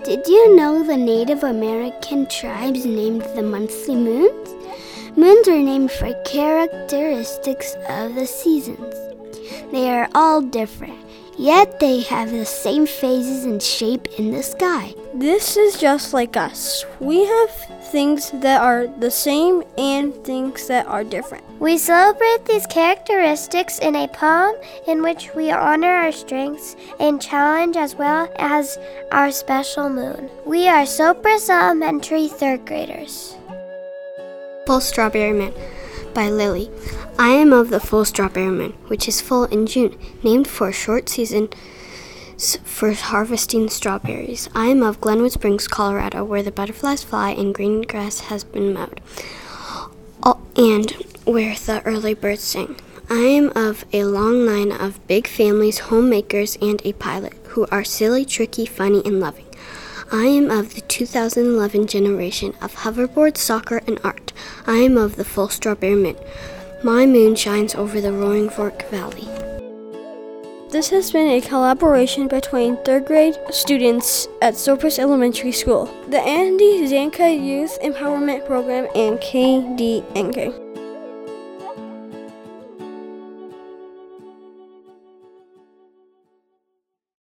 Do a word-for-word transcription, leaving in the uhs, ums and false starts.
Did you know the Native American tribes named the monthly moons? Moons are named for characteristics of the seasons. They are all different, yet they have the same phases and shape in the sky. This is just like us. We have things that are the same and things that are different. We celebrate these characteristics in a poem in which we honor our strengths and challenge as well as our special moon. We are Sopris Elementary third graders. Full Strawberry Man by Lily. I am of the full strawberry moon, which is full in June, named for a short season for harvesting strawberries. I am of Glenwood Springs, Colorado, where the butterflies fly and green grass has been mowed, and where the early birds sing. I am of a long line of big families, homemakers, and a pilot, who are silly, tricky, funny, and loving. I am of the two thousand eleven generation of hoverboards, soccer, and art. I am of the full strawberry moon. My moon shines over the Roaring Fork Valley. This has been a collaboration between third grade students at Sopris Elementary School, the Andy Zanka Youth Empowerment Program, and K D N K.